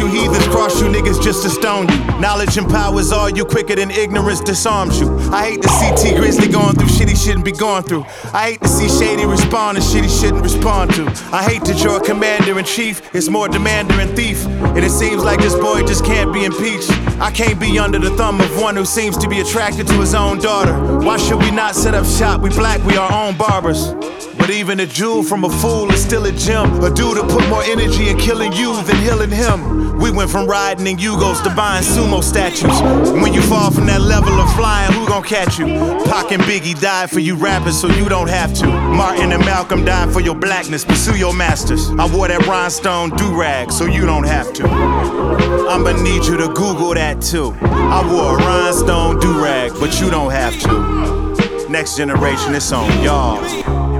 you heathens cross you niggas just to stone you. Knowledge empowers all you quicker than ignorance disarms you. I hate to see T Grizzly going through shit he shouldn't be going through. I hate to see Shady respond to shit he shouldn't respond to. I hate that your commander-in-chief is more demander and thief, and it seems like this boy just can't be impeached. I can't be under the thumb of one who seems to be attracted to his own daughter. Why should we not set up shop? We black, we our own barbers. But even a jewel from a fool is still a gem. A dude to put more energy in killing you than healing him. We went from riding in Yugos to buying sumo statues. And when you fall from that level of flying, who gon' catch you? Pac and Biggie died for you rappers so you don't have to. Martin and Malcolm died for your blackness, pursue your masters. I wore that rhinestone do-rag so you don't have to. I'ma need you to Google that too. I wore a rhinestone do-rag, but you don't have to. Next generation, it's on y'all.